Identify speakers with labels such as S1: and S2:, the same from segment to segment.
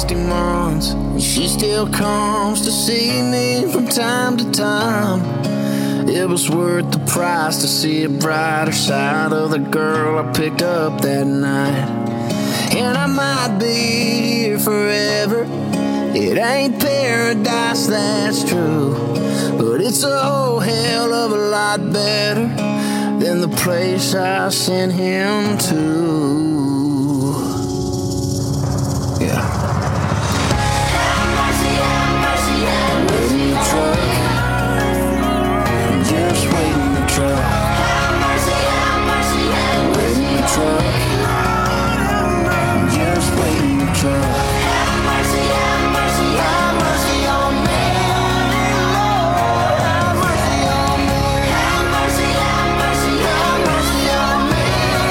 S1: 50 months, and she still comes to see me from time to time. It was worth the price to see a brighter side of the girl I picked up that night. And I might be here forever. It ain't paradise, that's true, but it's a whole hell of a lot better than the place I sent him to. Yeah. Have mercy, wait in the truck. Just wait in the truck. Have mercy, wait in the truck. Just wait in the truck. Have mercy on me. Have mercy on me. Have mercy on me.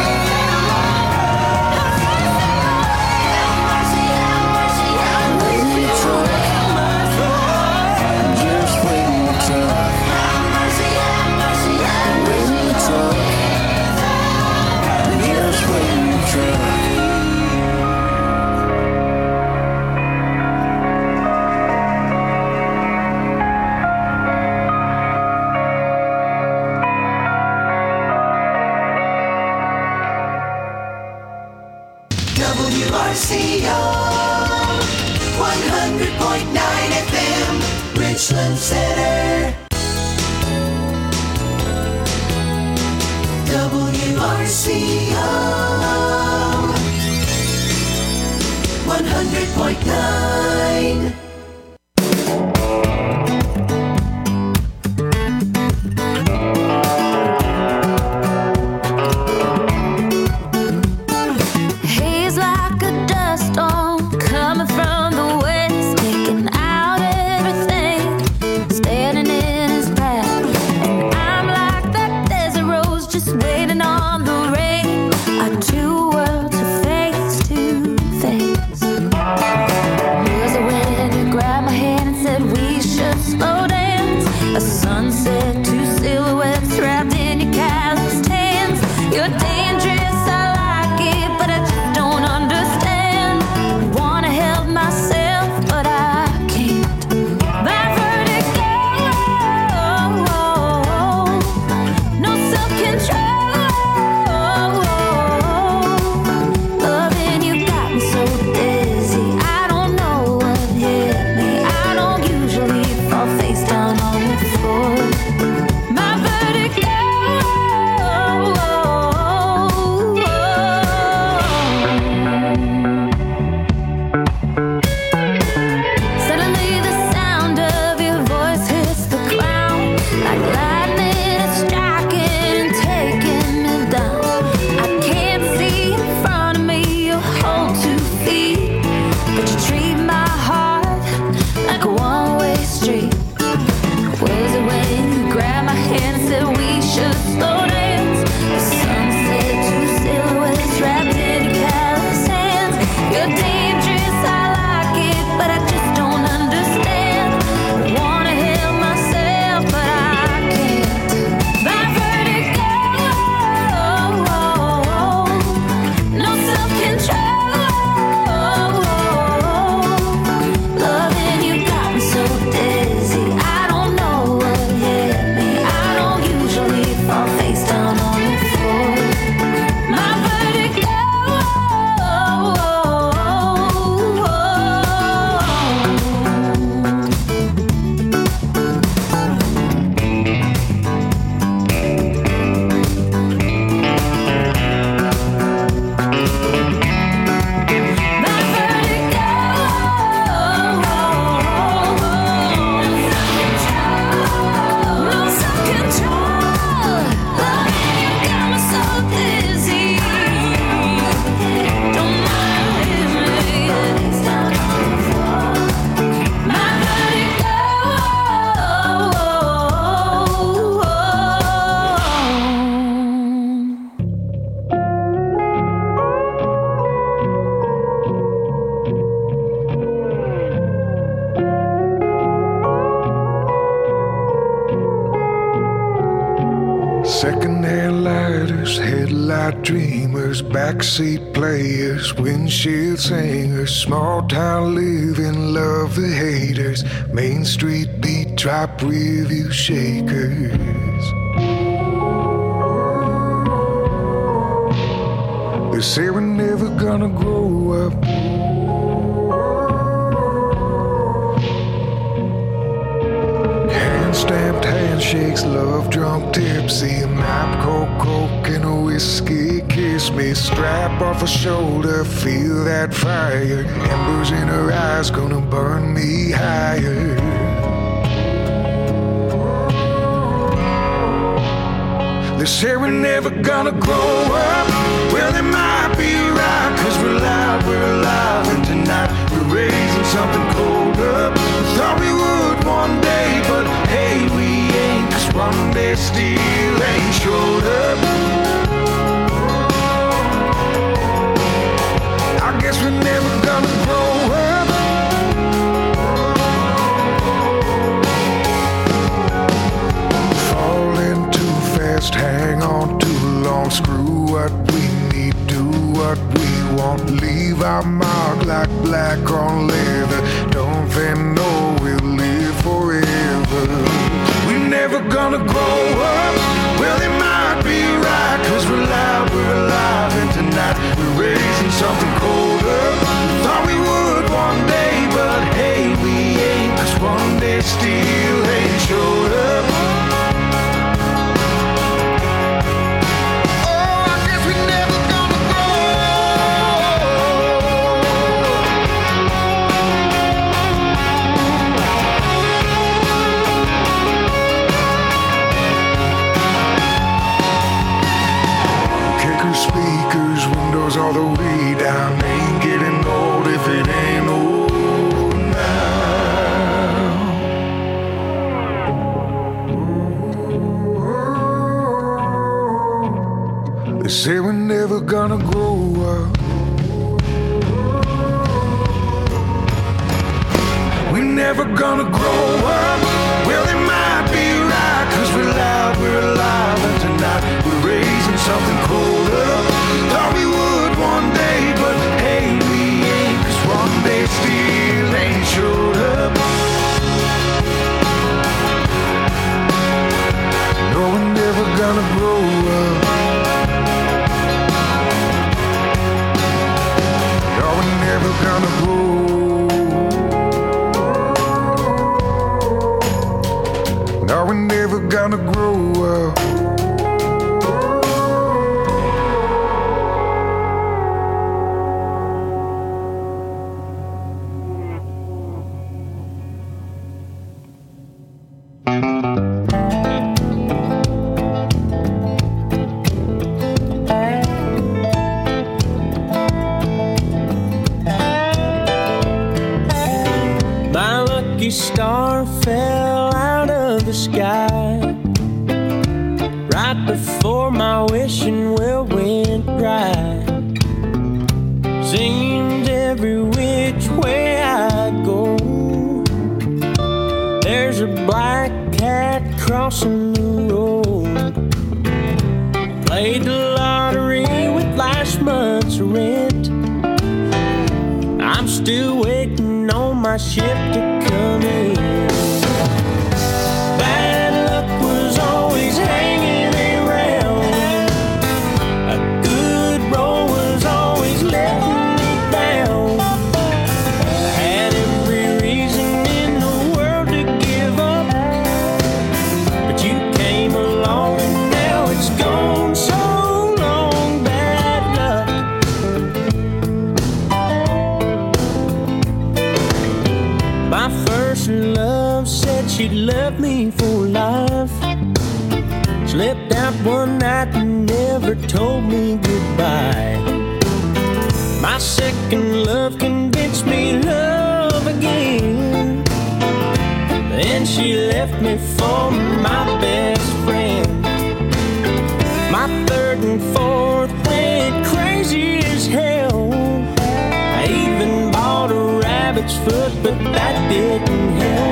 S1: Wait in the truck. Just wait in the truck. Wait in the truck. Just wait in the truck.
S2: WRCO 100.9 FM, Richland Center. WRCO 100.9.
S3: Worlds are face to face. Was a wedding night dreamers, backseat players, windshield singers, small town living, love the haters, Main Street beat drop review shakers. They say we're never gonna grow up. Hand-stamped handshakes, love drunk tipsy, a map, coke and a whiskey. Kiss me, strap off her shoulder, feel that fire. Embers in her eyes, gonna burn me higher. They say we're never gonna grow up. Well, they might be right, cause we're alive, and tonight we're raising something colder. We thought we would one day, but hey, we ain't, cause one day still ain't showed up. I guess we're never gonna grow up. Falling too fast, hang on too long, screw what we need, do what we want, leave our mark like black on leather. Don't they know we'll live forever? We're never gonna grow up. Well, they might be right, cause we're alive, and tonight we're raising something colder. Thought we would one day, but hey, we ain't, cause one day still ain't showed up. Speakers, windows all the way down. Ain't getting old if it ain't old now. They say we're never gonna grow up. We're never gonna grow up. Well, they might be right, cause we're alive, and tonight we're raising something colder. Thought we would one day, but hey, we ain't, cause one day still ain't showed up. No, we're never gonna grow up. No, we're never gonna grow up. No, we're never gonna grow up.
S4: My lucky star fell out of the sky right before my wishing well went right. Seemed every which way I go, there's a black cat crossing the road. Played the lottery with last month's rent. I'm still waiting on my ship to come in. Bad luck was always hanging around. A good roll was always letting me down. I had every reason in the world to give up, but you came along and now it's gone so long. Bad luck. My first love said she'd love me for life. Slipped out one night and never told me goodbye. My second love convinced me love again. Then she left me for my best friend. My third and fourth went crazy as hell. I even bought a rabbit's foot, but that didn't help.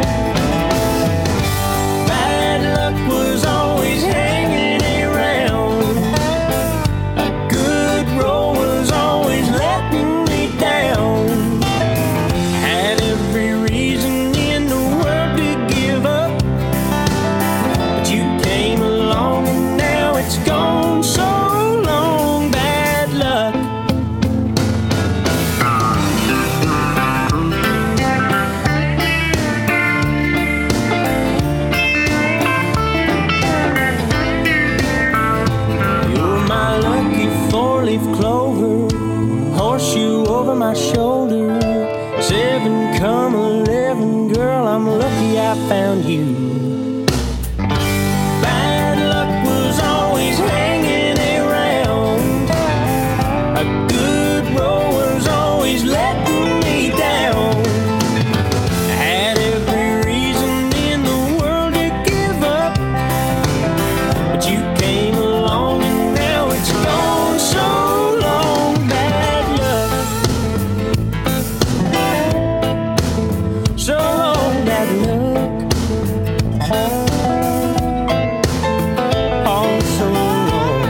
S4: Bad luck was always hanging around. A 7 come 11, girl, I'm lucky I found you. Bad luck was always hanging around. A good roll was always letting me down. I had every reason in the world to give up, but you came along and now it's gone so long. Bad luck, so long, bad luck. Oh, so long.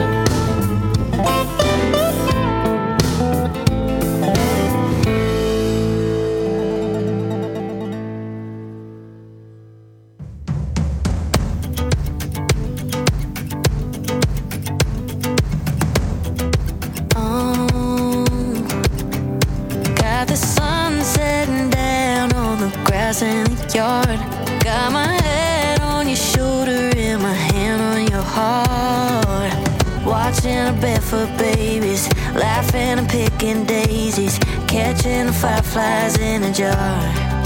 S5: Got the sun setting down on the grass in the yard. Got my head on your shoulder and my hand on your heart. Watching the barefoot babies, laughing and picking daisies, catching the fireflies in a jar.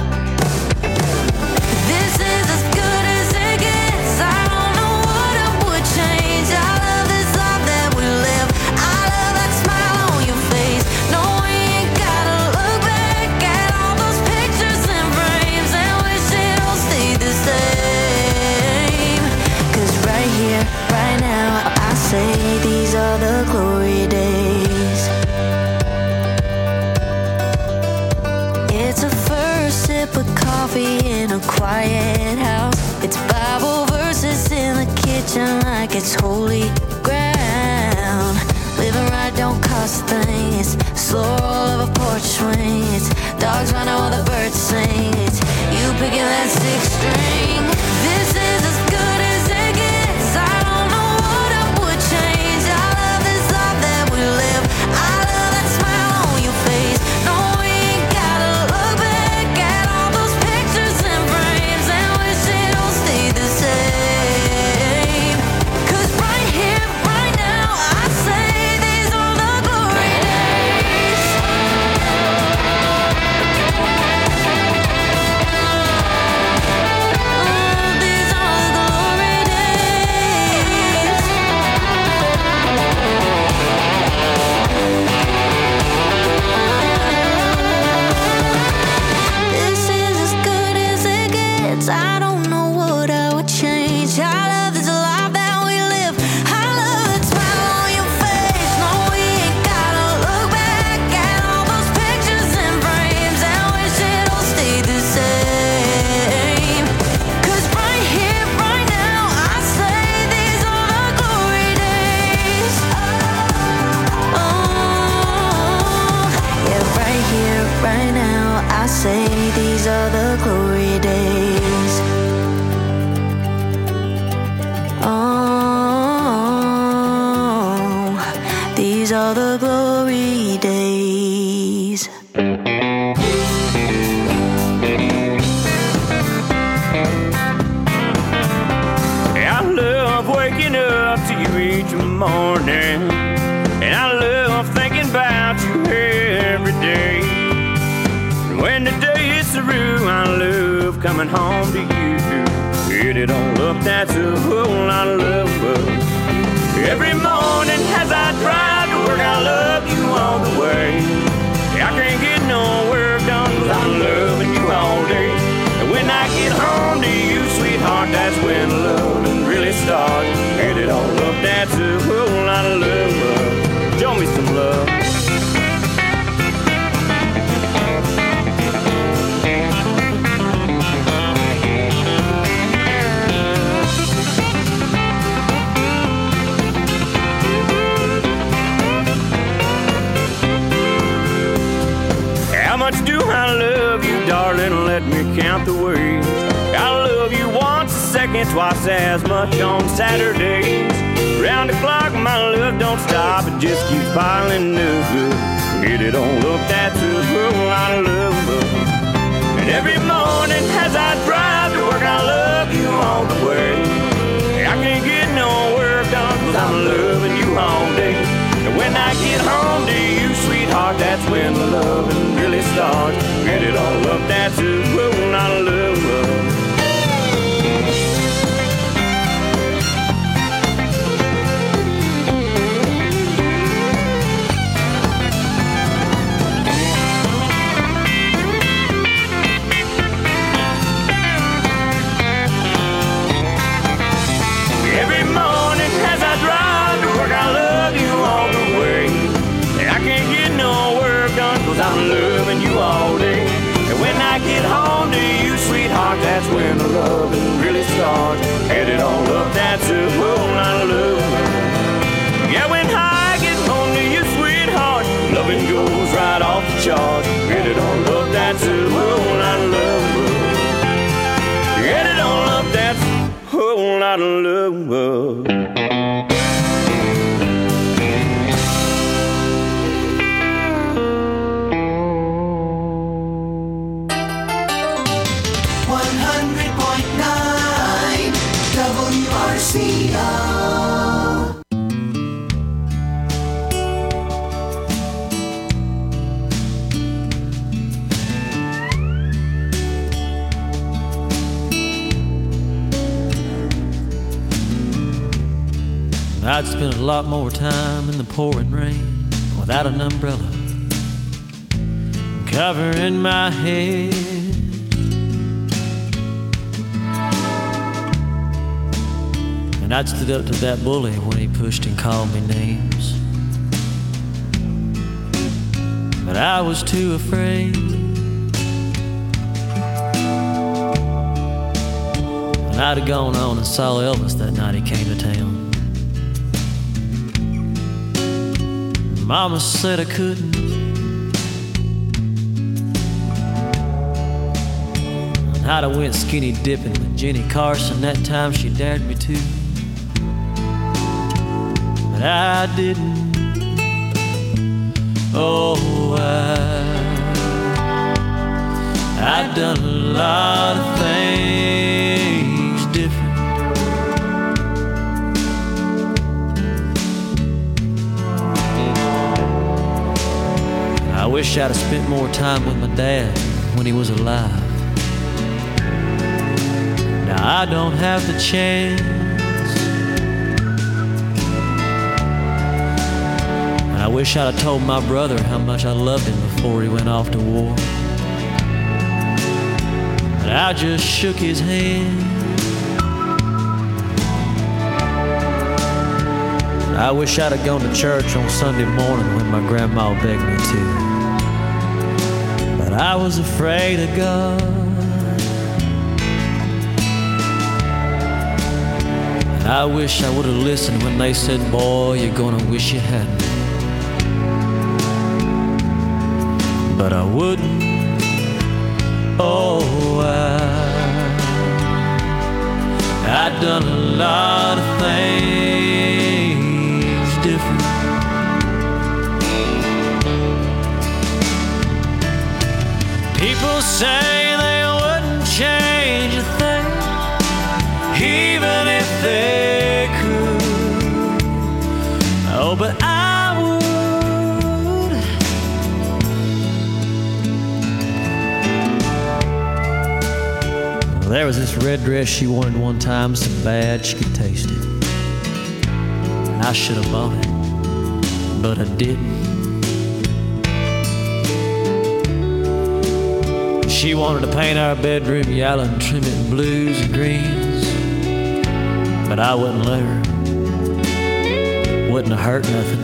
S5: This is as good as it gets. I don't know what I would change. I love this life that we live. I love that smile on your face. No, we ain't gotta look back at all those pictures and frames and wish it all stayed the same. 'Cause right here, right now, I say these are the glory days. It's a first sip of coffee in a quiet house. It's Bible verses in the kitchen like it's holy ground. Living right don't cost a thing. It's slow roll of a porch swing. It's dogs running while the birds sing. It's you picking that 6th string. This is as good as it gets. I don't know what I would change. I love this life that we live. I love that smile on your face. No, we ain't gotta look back at all those pictures and frames and wish it all stayed the same. 'Cause right here, right now, I say these are the glory days. These are the glory days. This is as good as it gets. I don't know what I would change. I love this life that we live. I love that smile on your face. No, we ain't gotta look back at all those pictures and frames and wish it all stayed the same. 'Cause right here, right now, I say these are the glory days. Oh, yeah, right here, right now, I say these are the glory days. Oh, these are the glory days.
S4: I love waking up to you each morning, and I love thinking about you every day. And when the day is through, I love coming home to you. It don't look that's a whole lot of love, but every morning as I drive to work, I love you all the way. I can't get no work done 'cause I'm loving you all day. And when I get home to you, sweetheart, that's when loving really starts. And it don't look that's a whole lot of love, but show me some love. How much do I love you, darling? Let me count the ways. I love you once a second, twice as much on Saturdays. Round the clock, my love don't stop, it just keeps piling up. It don't look that's a whole lot of love. And every morning as I drive to work, I love you all the way. I can't get no work done 'cause I'm loving you all day. And when I get home to you, sweetheart, sweetheart, that's when the loving really starts. Get it all up, that's a whole lot of love. I'm loving you all day. And when I get home to you, sweetheart, that's when the loving really starts. Get it all up, that's a whole lot of love. Yeah, when I get home to you, sweetheart, loving goes right off the charts. Get it all up, that's a whole lot of love. Get it all up, that's a whole lot of love.
S2: 100.9 WRCO.
S6: I'd spend a lot more time in the pouring rain without an umbrella covering my head. And I'd stood up to that bully when he pushed and called me names. But I was too afraid. And I'd have gone on and saw Elvis that night he came to town. Mama said I couldn't. And I'd have went skinny dipping with Jenny Carson that time she dared me to. But I didn't. Oh, I'd done a lot of things different. I wish I'd have spent more time with my dad when he was alive. Now I don't have the chance. And I wish I'd have told my brother how much I loved him before he went off to war. But I just shook his hand. I wish I'd have gone to church on Sunday morning when my grandma begged me to. But I was afraid of God. And I wish I would have listened when they said, boy, you're gonna wish you hadn't. But I wouldn't. Oh, I'd done a lot of things different. People say they wouldn't change a thing, even if they could. Oh, but I would. There was this red dress she wanted one time so bad she could taste it. And I should have bought it, but I didn't. She wanted to paint our bedroom yellow and trim it in blues and greens, but I wouldn't let her. Wouldn't have hurt nothing.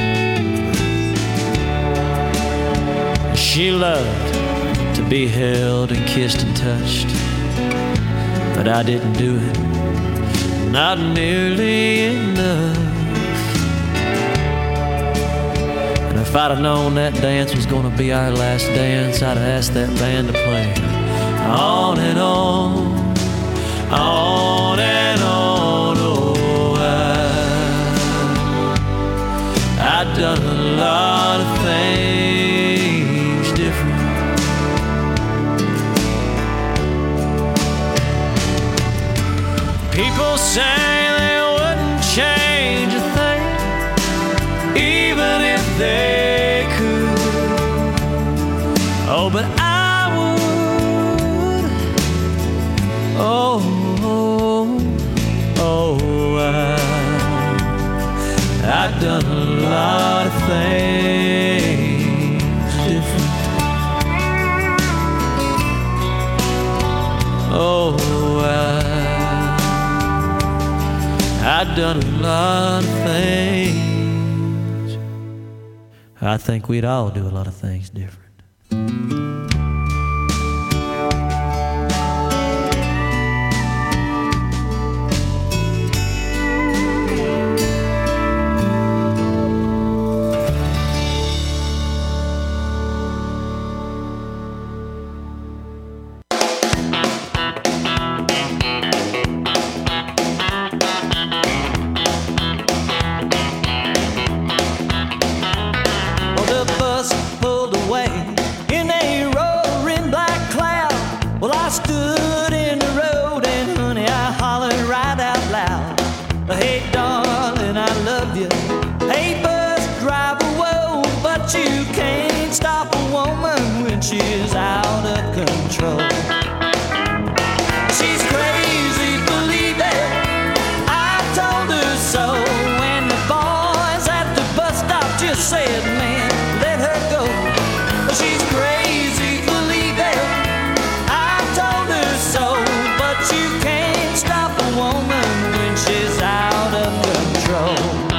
S6: She loved to be held and kissed and touched, but I didn't do it, not nearly enough. And if I'd have known that dance was gonna be our last dance, I'd have asked that band to play on and on, on and on. Oh, I'd done a lot of things different. People say they wouldn't change a thing, even if they could. but I would. Oh, I've done a lot of things different. Oh, I've done a lot of things. I think we'd all do a lot of things different. She's out of control. She's crazy, believe it. I told her so. And the boys at the bus stop just said, man, let her go. She's crazy, believe it. I told her so. But you can't stop a woman when she's out of control.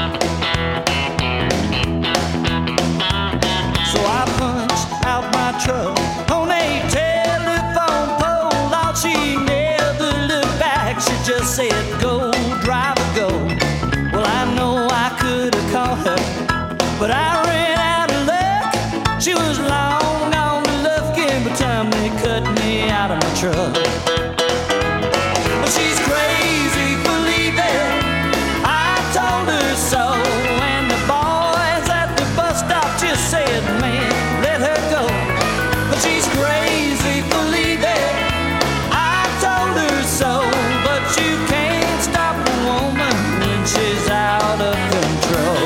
S6: So I punched out my truck on a telephone pole. All she never looked back. She just said, go, driver, go. Well, I know I could have called her, but I ran out of luck. She was long on the Lufkin by the time they cut me out of my truck. Well, she's crazy, believe it. I told her so. And the boys at the bus stop just said, man, let her go. But she's crazy, believe it. I told her so. But you can't stop a woman when she's out of control.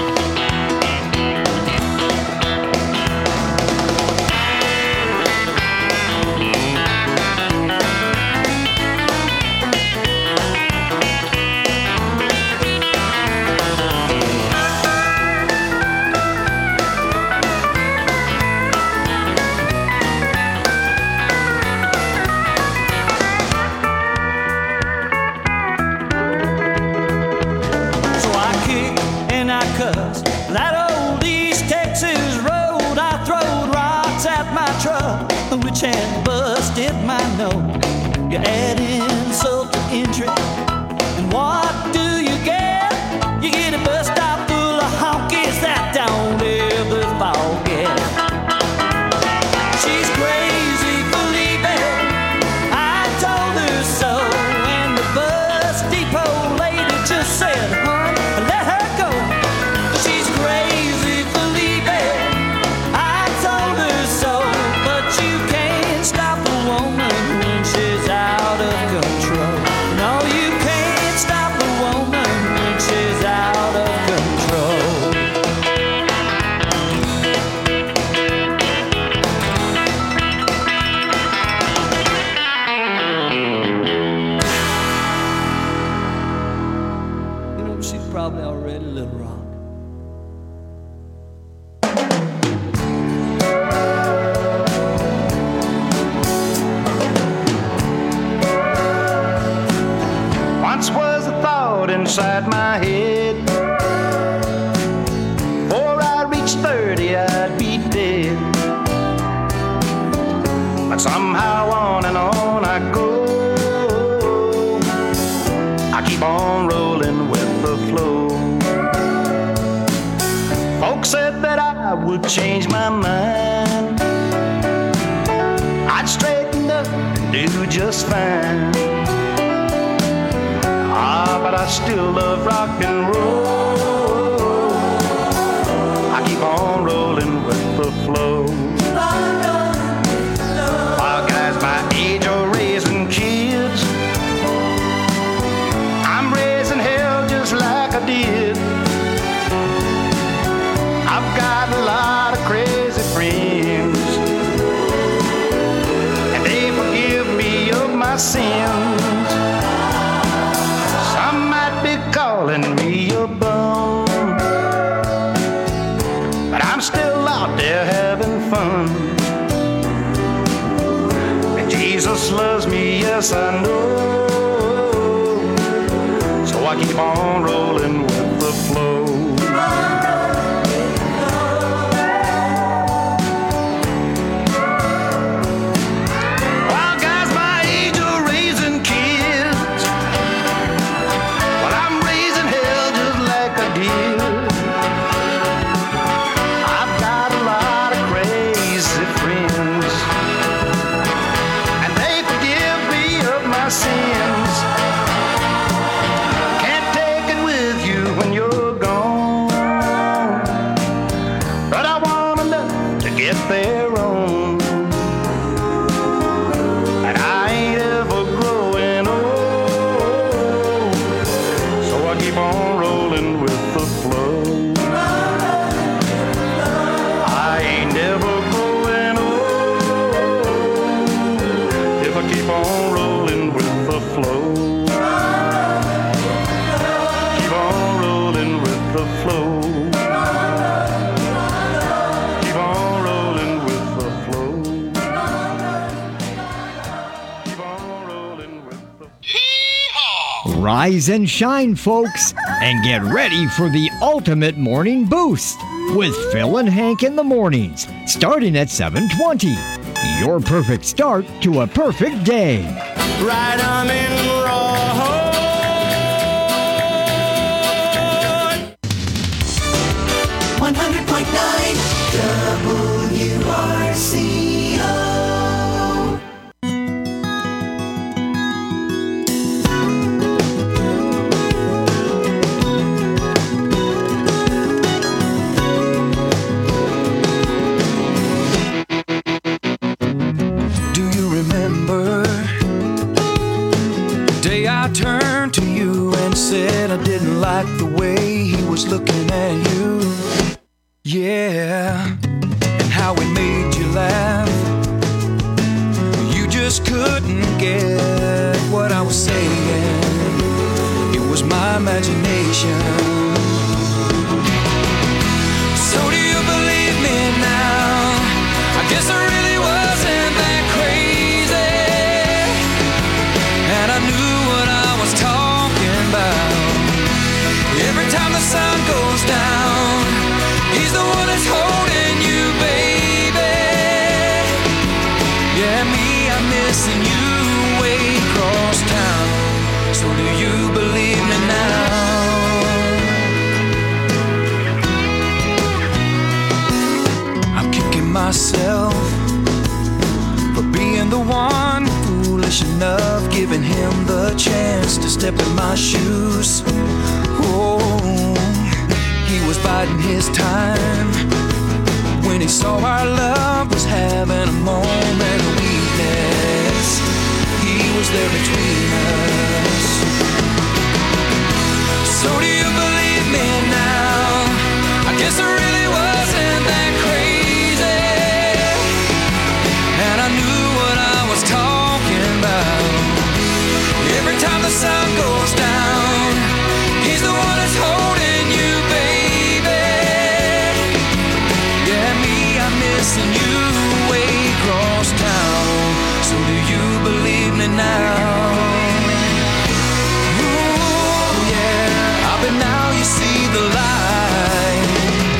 S6: That old East Texas road, I throwed rocks at my truck, which had busted my nose. You add insult to injury, and what do you get? You get a bus stop full of honkies that don't ever forget. She's crazy, believe it. I told her so. And the bus depot lady just said, hon, let her go. She's crazy, believe it. I told her so. But you can't stop a woman when she's out of control. No, you can't stop a woman when she's out of control. You know, she's probably already Little Rock.
S7: Once was a thought inside my head. Before I reached 30, I'd be dead. But somehow on and on I go. I keep on rolling with the flow. Folks said that I would change my mind. I'd straighten up and do just fine. But I still love rock and roll. I keep on rolling with the flow. While guys my age are raising kids, I'm raising hell just like I did. I've got a lot of crazy friends. sins. Some might be calling me a bum, but I'm still out there having fun. And Jesus loves me, yes I know. So I keep on rolling with the flow.
S8: Rise and shine, folks, and get ready for the ultimate morning boost with Phil and Hank in the mornings, starting at 7:20. Your perfect start to a perfect day.
S4: Right arm in road.
S2: 100.9 WRCO.
S9: Turned to you and said I didn't like the way he was looking at you. Yeah, and how it made you laugh. You just couldn't get what I was saying. It was my imagination. So do you believe me now? I guess I really wasn't that crazy. And I knew every time the sun goes down, he's the one that's holding you, baby. Yeah, me, I'm missing you way across town. So do you believe me now? I'm kicking myself for being the one foolish enough, giving him the chance to step in my shoes. Oh, he was biding his time when he saw our love was having a moment of weakness. He was there between us. So do you believe me now? I guess I really wasn't that crazy. And I knew what I was talking about. Every time the sun goes down, he's the one that's holding you, baby. Yeah, me, I'm missing you way across town. So do you believe me now? Ooh, yeah, but now you see the light.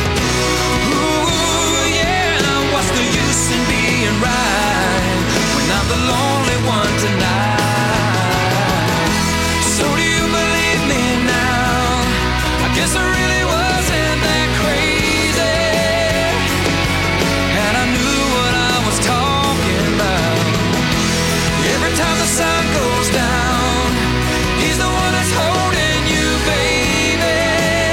S9: Ooh, yeah, what's the use in being right when I'm the lonely one tonight? So do you believe me now? I guess I really wasn't that crazy. And I knew what I was talking about. Every time the sun goes down, he's the one that's holding you, baby.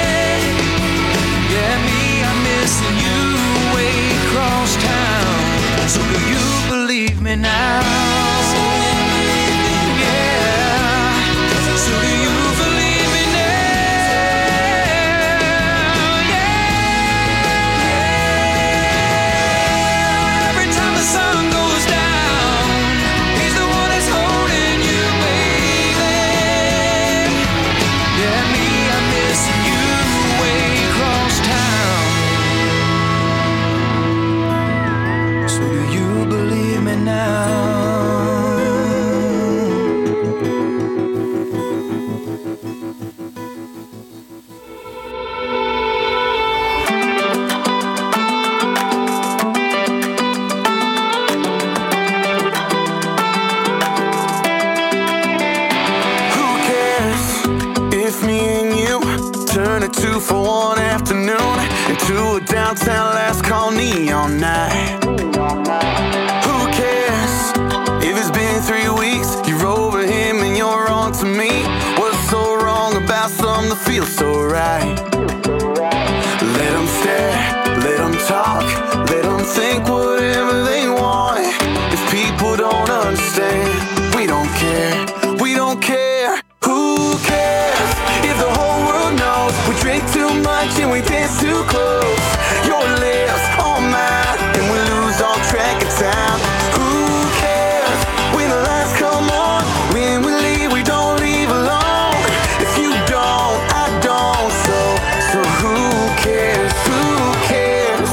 S9: Yeah, me, I'm missing you way across town. So do you believe me now? So do you believe me now? Yeah. Every time the sun goes down, he's the one that's holding
S1: town last call neon night. Who cares if it's been 3 weeks? You're over him and you're wrong to me. What's so wrong about something that feels so right? Let them stare, let them talk, let them think whatever they want. If people don't understand, we don't care, we don't care. Who cares if the whole world knows we drink too much and we dance too close? Your lips on mine and we lose all track of time. Who cares when the lights come on? When we leave, we don't leave alone. If you don't, I don't. So who cares? Who cares?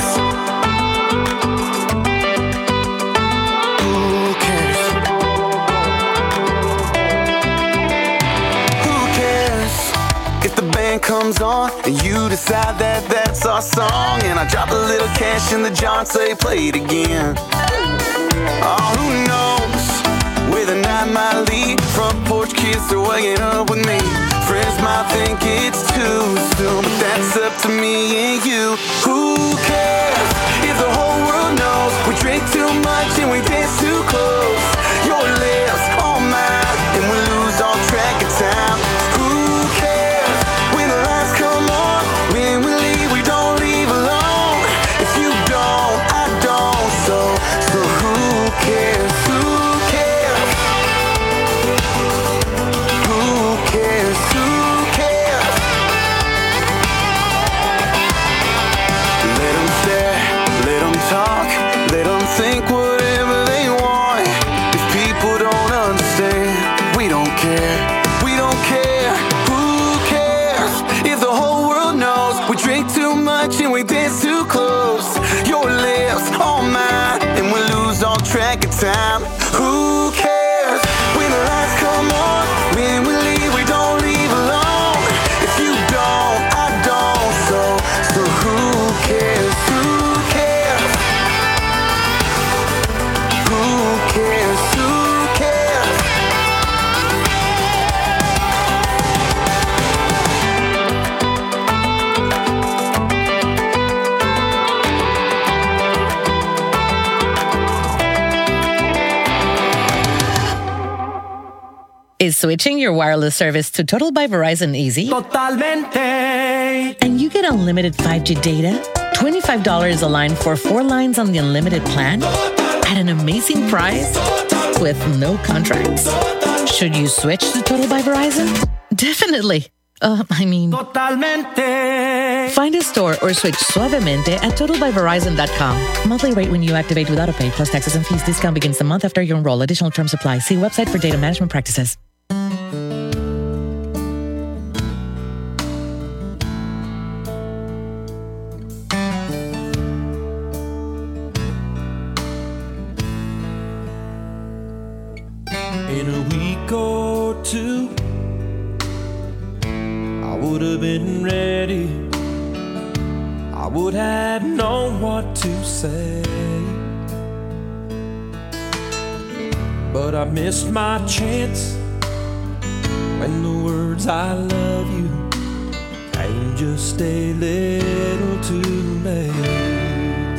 S1: Who cares? Who cares if the band comes on and you decide that that's our song? And I drop a little cash in the jar and say play it again. Oh, who knows where the night might lead? Front porch kids are waking up with me. Friends might think it's too soon, but that's up to me and you. Who cares if the whole world knows we drink too much and we dance too close? Your lips on mine and we lose all track of time. Who cares when the lights come on? When we leave, we don't leave alone. If you don't, I don't. So who cares? Who cares? Who cares? Who cares? Let them stare, let them talk, let them think whatever they want. If people don't understand, we don't care, we don't care. Who cares if the whole world knows we drink too much and we dance too close? Your lips on mine and we lose all track of time. Who cares when the lights come on? When we leave, we don't leave alone. If you don't, I don't. So who cares? Who cares? Who cares? Who cares?
S10: Is switching your wireless service to Total by Verizon easy?
S4: Totalmente.
S10: And you get unlimited 5G data, $25 a line for 4 lines on the unlimited plan at an amazing price with no contracts. Should you switch to Total by Verizon? Definitely.
S4: Totalmente.
S10: Find a store or switch suavemente at totalbyverizon.com. Monthly rate when you activate without a pay plus taxes and fees. Discount begins the month after you enroll. Additional terms apply. See website for data management practices.
S4: In a week or two, I would have been ready. I would have known what to say. But I missed my chance when the words I love you came just a little too late.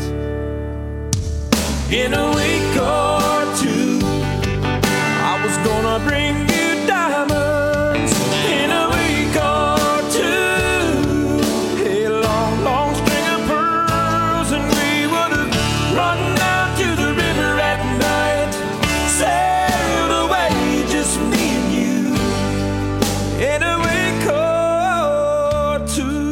S4: In a week or two, I was gonna bring you diamonds. In a week or two, a long, long string of pearls, and we would have run down to the river at night, sailed away, just me and you. In a week or two,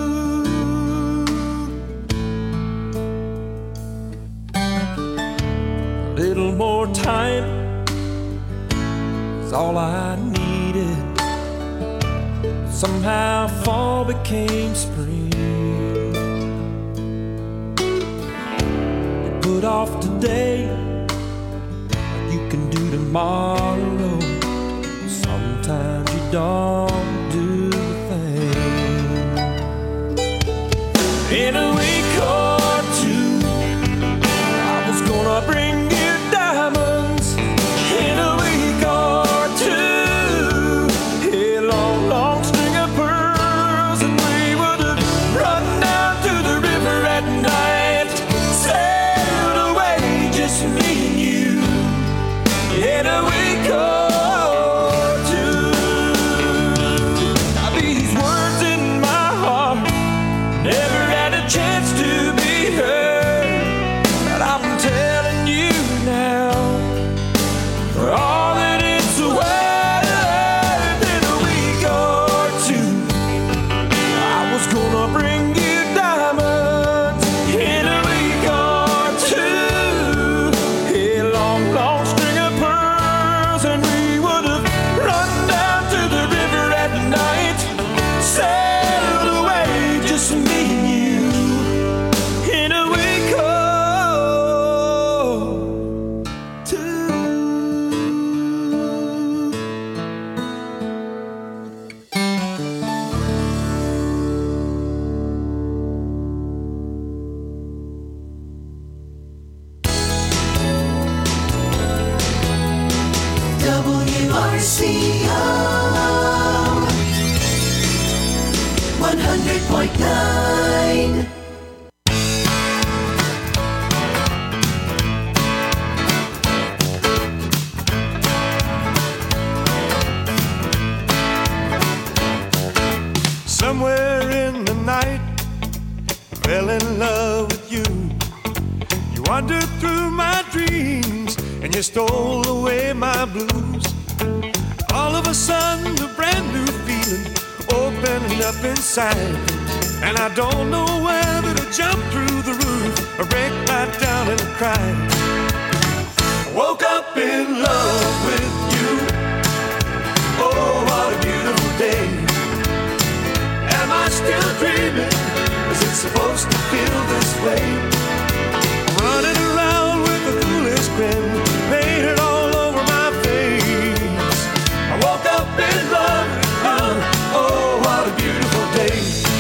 S4: a little more time is all I needed. Somehow fall became spring. You put off today what you can do tomorrow. Sometimes you don't do a thing. In a week or two, I was gonna bring you diamonds. In a week or two, a long, long string of pearls, and we would have run down to the river at night.
S2: RCO 100.9.
S11: Somewhere in the night, I fell in love with you. You wandered through my dreams and you stole away my blues. All of a sudden, a brand new feeling opened up inside, and I don't know whether to jump through the roof or break right down and cry. I woke up in love with you. Oh, what a beautiful day. Am I still dreaming? Is it supposed to feel this way? I'm running around with a foolish grin painted all over my face. I woke up in love with you. Oh, what a beautiful day.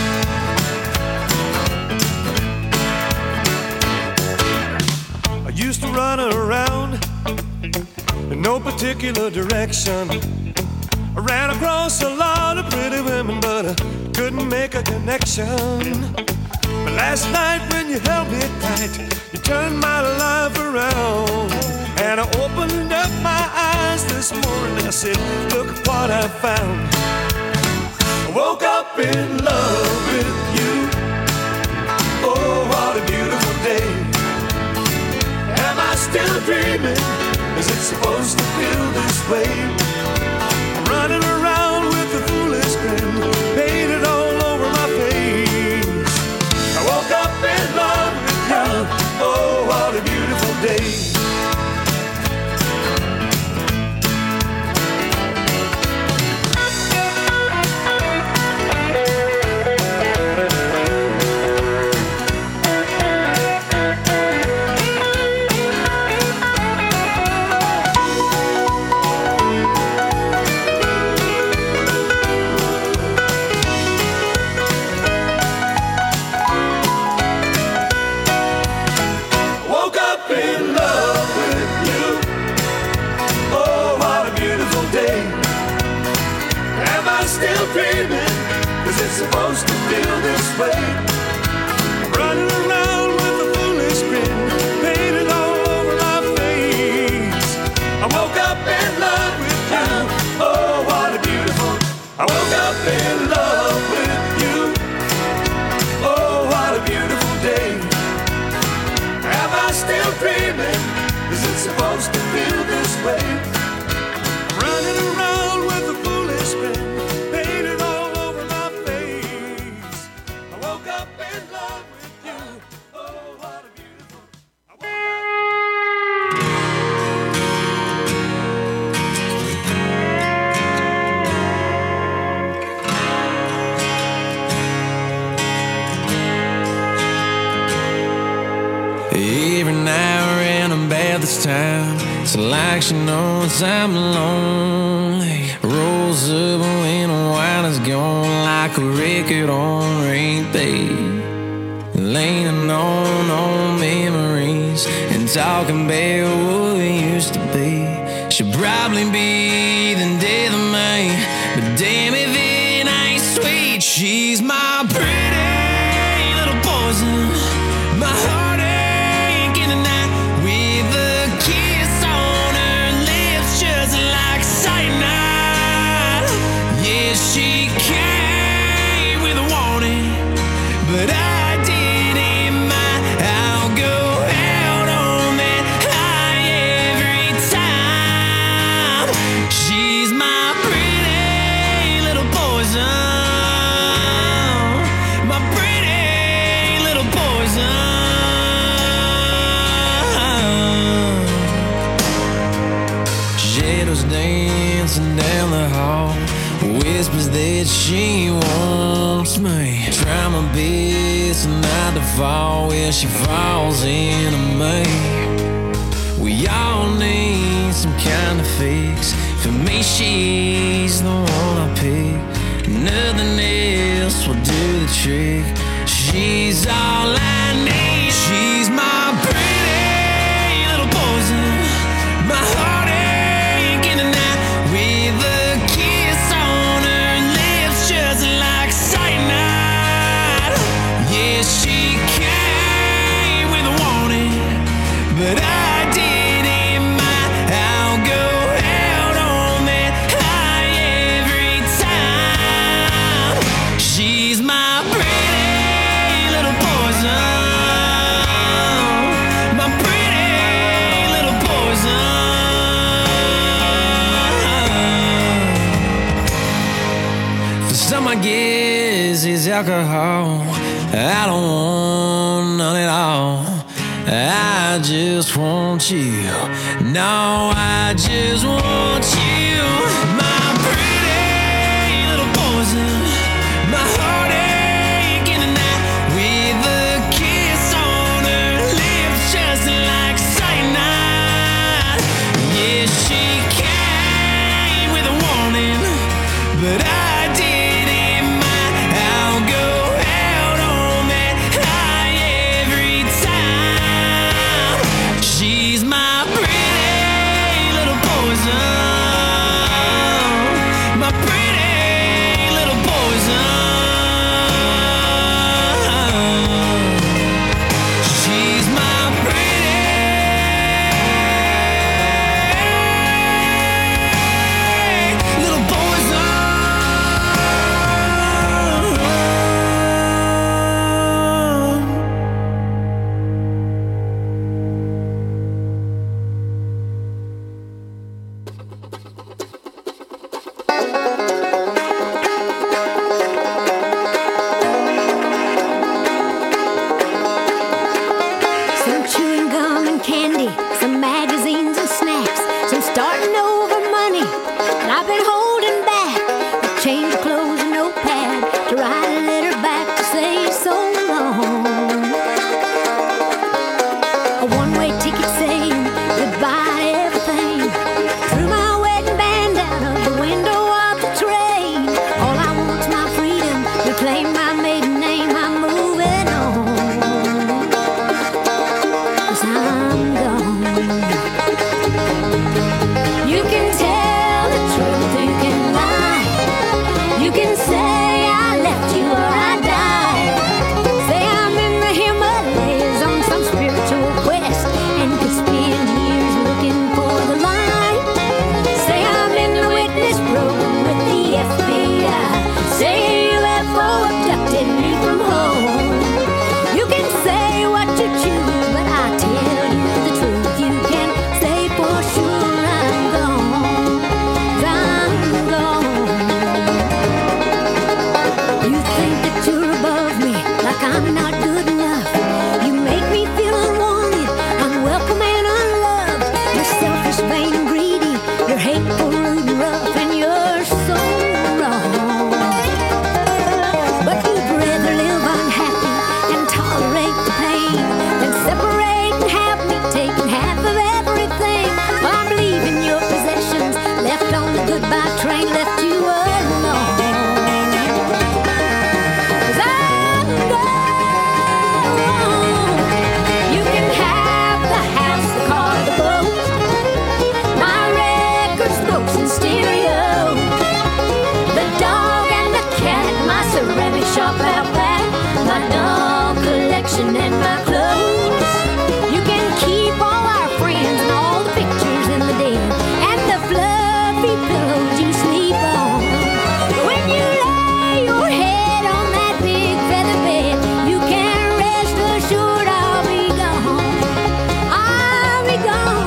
S11: I used to run around in no particular direction. I ran across a lot of pretty women, but I couldn't make a connection. But last night when you held me tight, you turned my life around. And I opened up my eyes this morning and I said, look what I found. I woke up in love with you. Oh, what a beautiful day. Am I still dreaming? Is it supposed to feel this way? Running around with a foolish grin painted all over my face. I woke up in love with you. Oh, what a beautiful day. Still dreaming, is it supposed to feel this way? I'm running around with a foolish grin painted all over my face. I woke up in love with you. Oh, what a beautiful. I woke up in love with you. Oh, what a beautiful day. Am I still dreaming? Is it supposed to feel this way? I'm running around with a foolish grin.
S12: This time, it's like she knows I'm lonely. Rolls up when the wine is gone, like a record on repeat. Leaning on old memories and talking about what we used to be. She'll probably be the death of me, but damn if it ain't sweet. She's my pretty little poison, my heartache in the night. She came with a warning, but I didn't mind. I'll go out on that high every time. She's my pretty little poison, my pretty little poison. Shadows dancing down the hall, whispers that she wants me. Try my best not to fall where she falls into me. We all need some kind of fix. For me, she's the one I pick. Nothing else will do the trick. She's all I need. She's my pretty little poison, my heartache in the night. alcohol. I don't want none at all. I just want you. No, I just want you. My pretty little poison. My heartache in the night. With a kiss on her lips just like cyanide. Yeah, she came with a warning, but I didn't mind. I'll go out on that high every time. She's my pretty little poison. My pretty little poison. She's my pretty little poison.
S13: Some chewing gum and candy, some magazines and snacks, some starting over money that I've been holding back. A change of clothes, a notepad to write a letter back to say so long. A one-way ticket saying goodbye to everything. Threw my wedding band out of the window of the train. All I want's my freedom, reclaim my maiden name. I'm moving on. 'Cause I'm gone. You can tell the truth, you can lie. You can say I left you or I died. Say I'm in the Himalayas on some spiritual quest and could spend years looking for the light. Say I'm in the witness program with the FBI. Say UFO abducted me from home. You can say what you choose, but I tell you the truth. You can say for sure I'm gone. 'Cause I'm gone. You think that you're above me, like I'm not good enough. You make me feel unwanted, unwelcome and unloved. You're selfish, vain and greedy. You're hateful, rude and rough, and you're so wrong. But you'd rather live unhappy and tolerate the pain than separate and have me taking half of everything. Well, I'm leaving your possessions, left on the goodbye train, left you alone. 'Cause I'm gone. You can have the house, the car, the boat, my records, books and stereo, the dog and the cat, my ceramic shop out back, my doll collection and my clothes. You can keep all our friends and all the pictures in the den and the fluffy pillows you sleep on. When you lay your head on that big feather bed, you can rest assured I'll be gone. I'll be gone.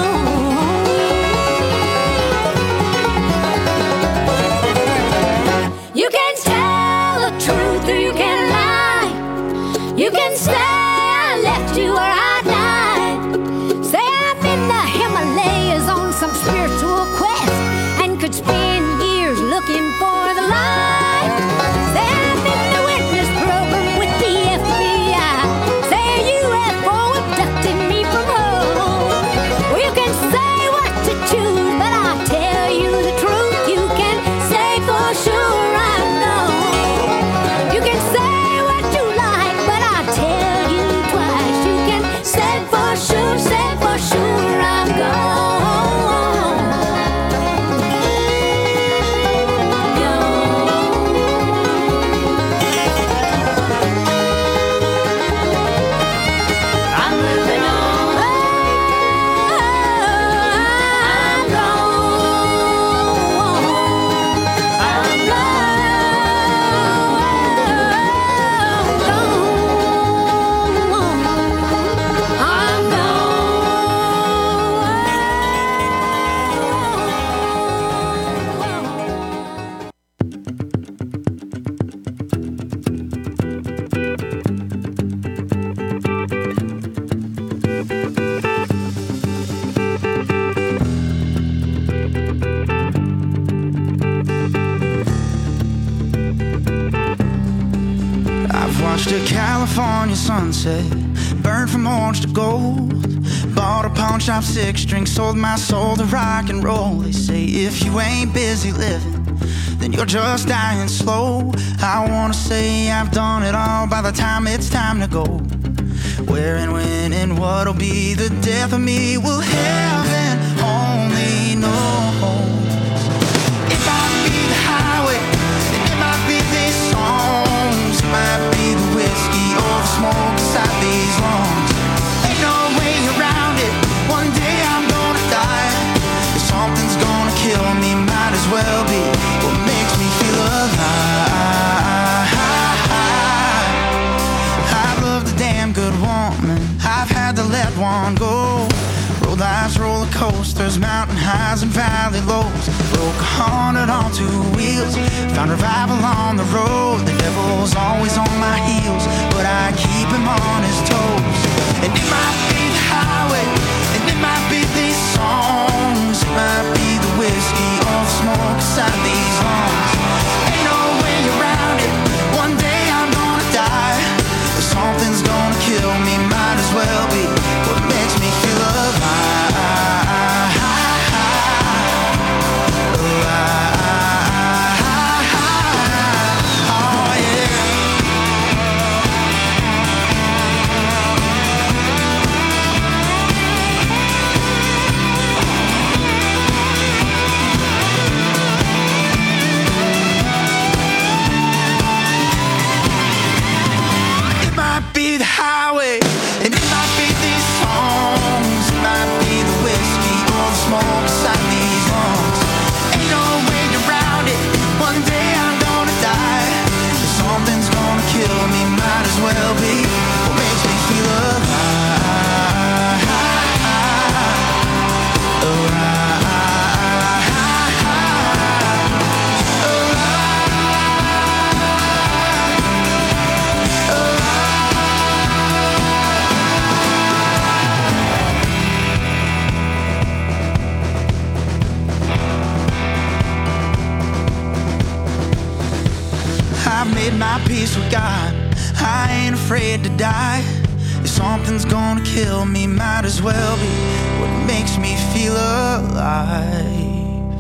S13: You can tell the truth or you can lie. You can say I left you or I died. Say I'm in the Himalayas on some spiritual quest and could spend years looking for the light. Say I'm in the witness program with the FBI. Say a UFO abducted me from home. Well, you can say what to choose, but I tell you the truth. You can say for sure I'm gone. You can say what you like, but I tell you twice. You can say for sure I'm gone.
S14: Watched a California sunset burn from orange to gold. Bought a pawn shop 6-string, sold my soul to rock and roll. They say if you ain't busy living, then you're just dying slow. I wanna say I've done it all by the time it's time to go. Where and when and what'll be the death of me will heaven only knows. It might be the highway, and it might be these songs. It might be the whiskey or the smoke inside these lungs. Ain't no way around it, one day I'm gonna die. If something's gonna kill me, might as well be what makes me feel alive. I've loved a damn good woman, I've had to let one go. Rode life's roller coasters, mountain highs and valley lows. Broke 100 on 2 wheels, found revival on the road. The devil's always on my heels, but I keep him on his toes. And it might be the highway, and it might be these songs. It might be the whiskey or the smoke inside these lungs. Ain't no way around it, one day I'm gonna die. If something's gonna kill me, might as well be what makes me feel alive. Be the highway, and it might be these songs. It might be the whiskey or the smoke inside these lungs. Ain't no way around it, one day I'm gonna die. If something's gonna kill me, might as well be what makes me feel alive. I've made my peace with God, I ain't afraid to die. If something's gonna kill me, might as well be what makes me feel alive.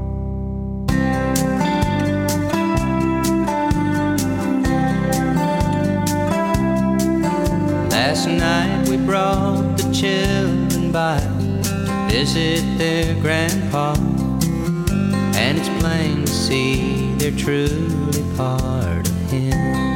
S15: Last night we brought the children by to visit their grandpa, and it's plain to see they're truly part of him.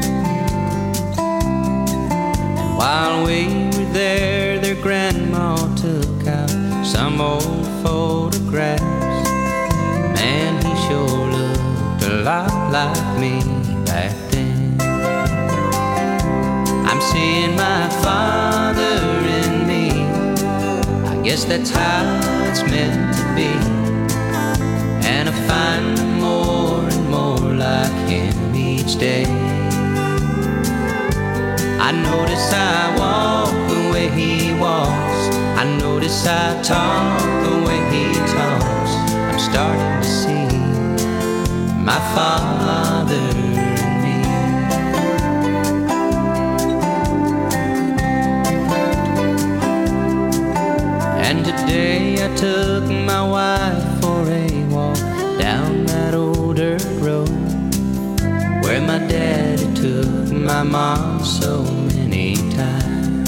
S15: And while we were there, their grandma took out some old photographs. Man, he sure looked a lot like me back then. I'm seeing my father in me, I guess that's how it's meant to be. And I find more and more like him each day. I notice I walk the way he walks, I notice I talk the way he talks. I'm starting to see my father in me. And today I took my wife for a walk down that old dirt road where my daddy took my mom so many times.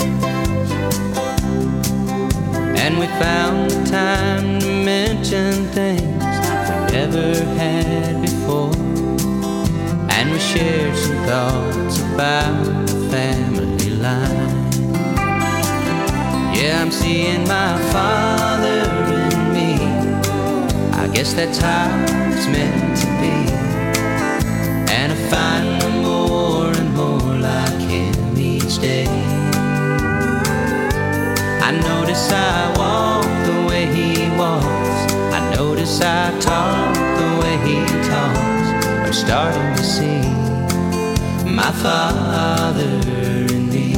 S15: And we found the time to mention things we never had before, and we shared some thoughts about the family line. Yeah, I'm seeing my father in me, I guess that's how it's meant to be. And I find more and more like him each day. I notice I walk the way he walks, I notice I talk the way he talks. I'm starting to see my father in me.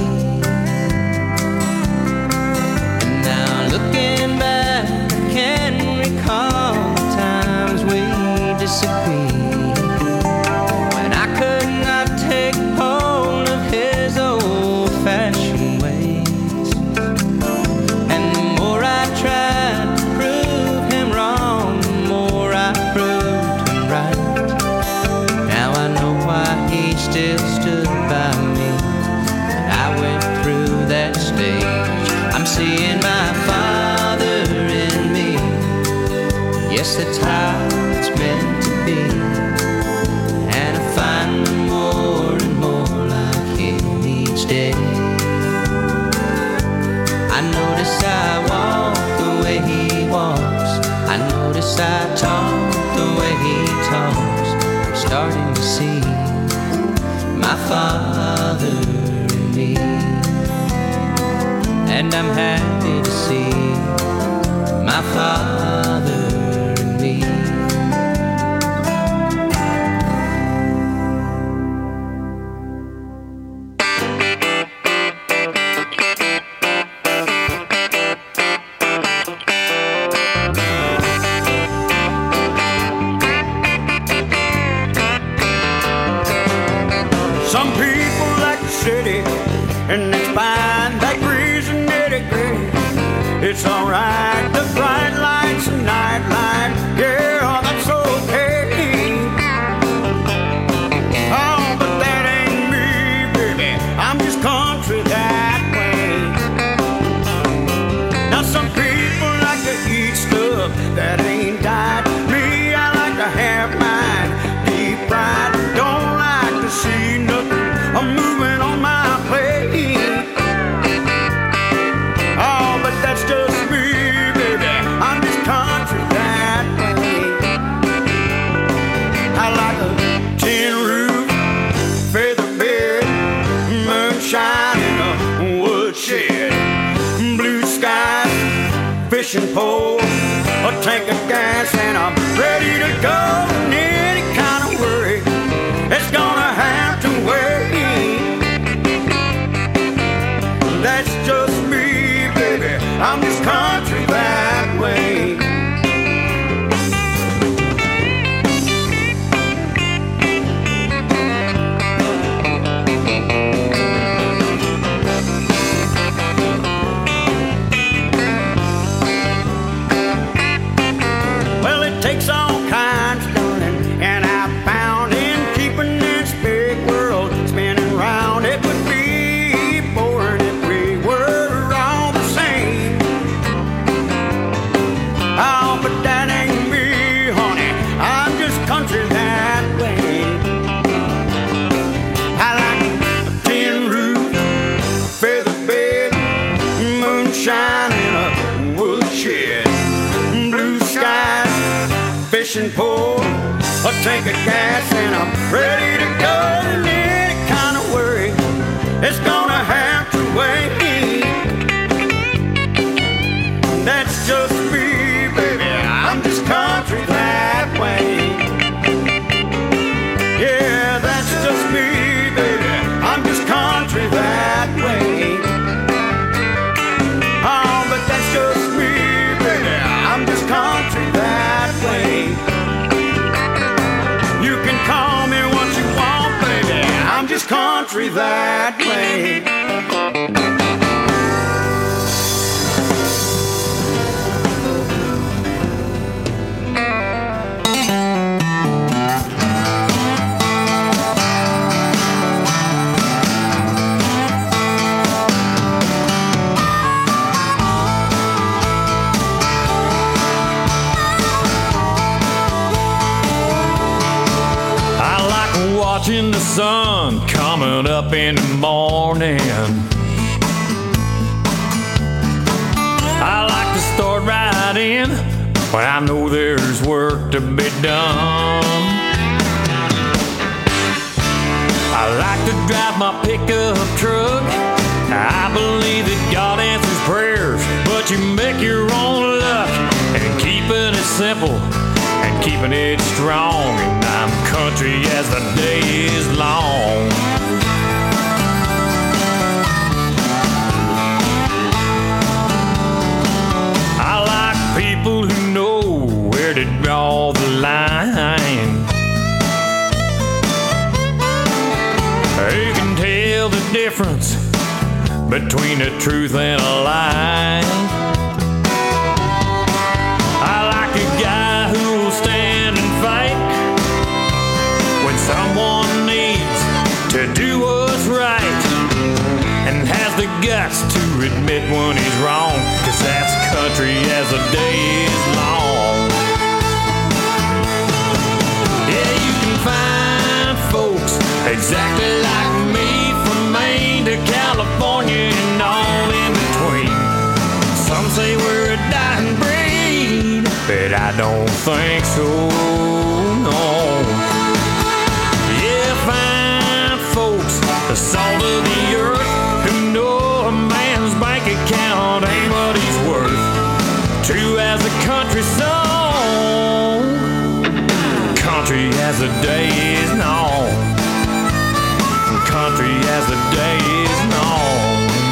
S15: And now looking back, I can recall the times we disagreed, when I could not take hold of his Yes, that's how it's meant to be. And I find me more and more like him each day. I notice I walk the way he walks. I notice I talk the way he talks. I'm starting to see my Father in me. And I'm happy to see my Father in me.
S16: Some people like the city, and that's fine. That grease and nitty-gritty, it's alright. The bright lights and night light, yeah, that's okay. Oh, but that ain't me, baby. I'm just country that way. Now some people like to eat stuff that ain't died. Me, I like to have mine deep fried. Don't like to see nothing I'm moving on my plate. Oh, but that's just me, baby. I'm just country that way. I like a tin roof, feather bed, moonshine in a woodshed, blue skies, fishing pole, a tank of gas, and I'm ready to go. And any kind of worry, it's gonna have to wait. That's just me, baby. I'm just country that way. Well, it takes all kinds, darling, and I found in keeping this big world spinning round. It would be boring if we were all the same. Oh, but that ain't me, honey. I'm just country that way. I like a tin roof, feather bed, moonshine in a woodshed, blue skies, fishing pole, a tank of gas, and I'm ready to go. And any kind of worry, it's gonna have to wait. That's just me, baby. I'm just country that way. Yeah, that's just me, baby. I'm just country that way. Oh, but that's just me, baby. I'm just country that way. You can call me what you want, baby. I'm just country that way.
S11: I like watching the sun coming up in the morning. I like to start right in when I know there's work to be done. I like to drive my pickup truck. I believe that God answers prayers, but you make your own luck. And keeping it simple and keeping it strong, and I'm country as the day is long. I like people who know where to draw the line. They can tell the difference between the truth and a lie. I like a guy who will stand and fight when someone needs to do what's right, and has the guts to admit when he's wrong, 'cause that's country as the day is long.
S6: exactly like me, from Maine to California and all in between. Some say we're a dying breed, but I don't think so, no. Yeah, fine folks, the salt of the earth, who know a man's bank account ain't what he's worth. True as a country song, country as the day is long, country as the day is long.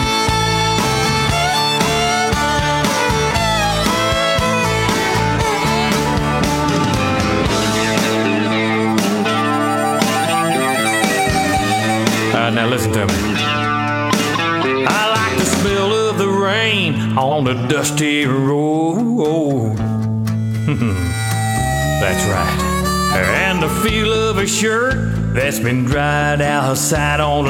S6: Now listen to me. I like the smell of the rain on the dusty road. That's right. And the feel of a shirt that's been dried outside on the